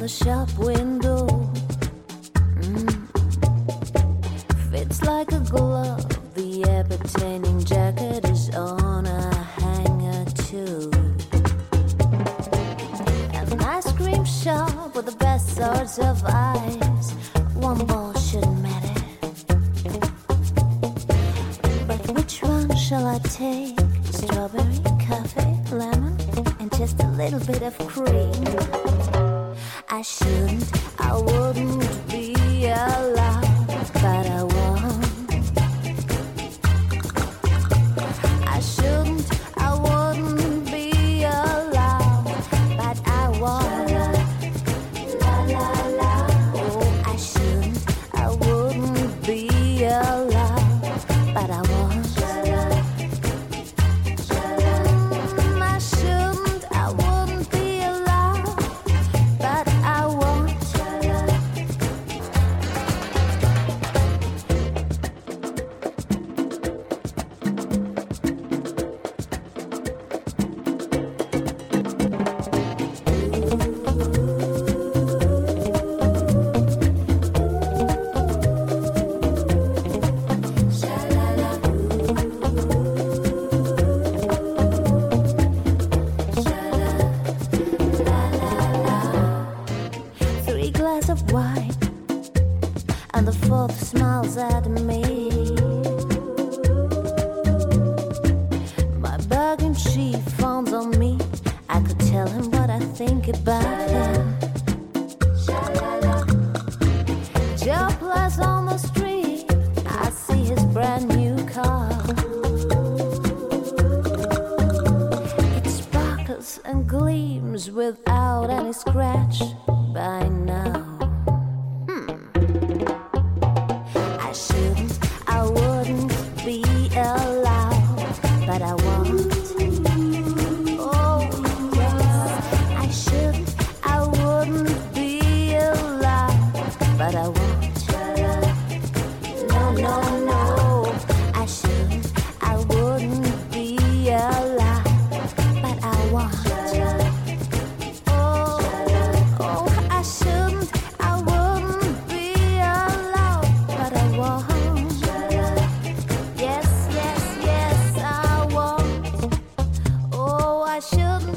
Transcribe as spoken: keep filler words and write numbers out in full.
shop window. Mm. Fits like a glove. The appertaining jacket is on a hanger too. An ice cream shop with the best sorts of ice. One ball shouldn't matter. But which one shall I take? Strawberry, coffee, lemon, and just a little bit of cream. I shouldn't, I wouldn't be allowed, but I won't. I shouldn't, I wouldn't be allowed, but I won't. La la la. Oh, I shouldn't, I wouldn't be allowed, but I won't. Of wine, and the fourth smiles at me. My bargain chief fawns on me. I could tell him what I think about him. Joe Plus on the street, I see his brand new car. It sparkles and gleams without any scratch by now. I shouldn't, I wouldn't be allowed, but I won't. Oh, yes. I shouldn't, I wouldn't be allowed, but I won't. No, no, no. I shouldn't, I wouldn't be allowed, but I won't. Should